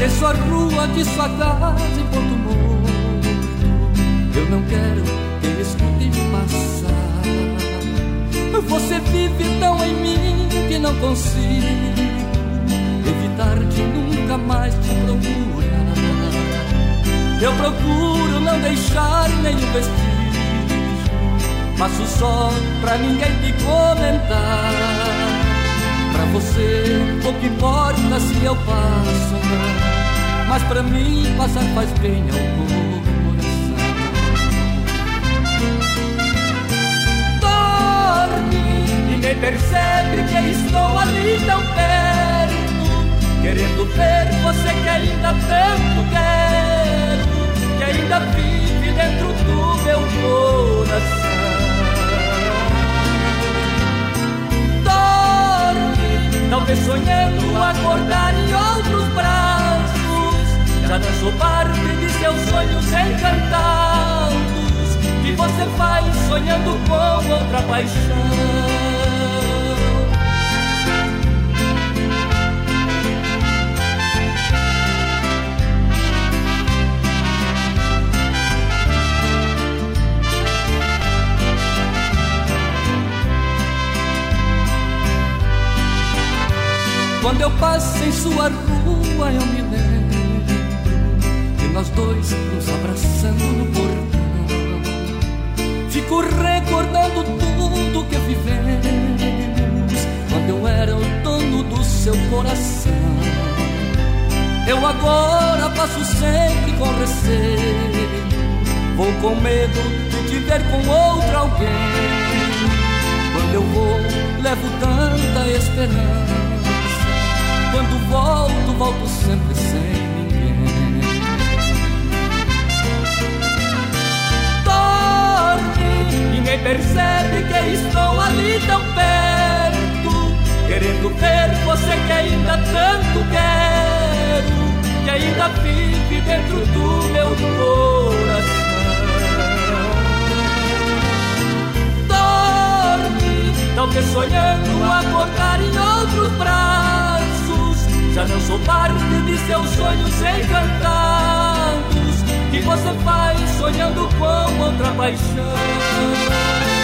Conheço a rua de sua casa em Ponto Morto. Eu não quero que escute me passar. Você vive tão em mim que não consigo evitar de nunca mais te procurar. Eu procuro não deixar nenhum vestígio, passo só pra ninguém te comentar. Pra você pouco importa se eu passo ou não, mas pra mim passar faz bem ao coração. Dorme, ninguém percebe que estou ali tão perto, querendo ver você que ainda tanto quero, que ainda vive dentro do meu coração. Dorme, talvez sonhando acordar em outros braços. Já não sou parte de seus sonhos encantados, que você faz sonhando com outra paixão. Quando eu passo em sua rua eu me lembro de nós dois nos abraçando no portão. Fico recordando tudo que vivemos quando eu era o dono do seu coração. Eu agora passo sempre com receio, vou com medo de te ver com outro alguém. Quando eu vou levo tanta esperança, quando volto, volto sempre sem ninguém. Dorme, ninguém percebe que estou ali tão perto, querendo ver você que ainda tanto quero, que ainda vive dentro do meu coração. Dorme, talvez sonhando acordar em outros braços. Já não sou parte de seus sonhos encantados, que você faz sonhando com outra paixão.